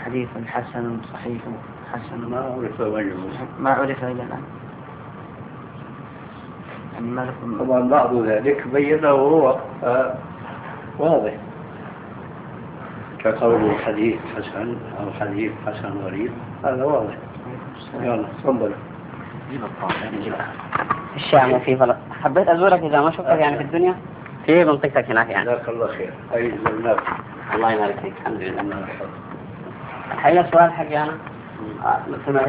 حديث حسن صحيح حسن ما عرف إلى الآن. يعني ما لكم طبعا بعض ذلك بينه هو واضح كقول حديث حسن أو حديث حسن غريب، هذا واضح. يلا تفضل. الشام وفي فلسطين. حبيت أزورك إذا ما شفتك يعني في الدنيا في منطقتك هناك يعني. جزاك الله خير. أي زرناك. الله يبارك فيك. الحمد لله. الحقيقة سؤال حقي أنا مثل ما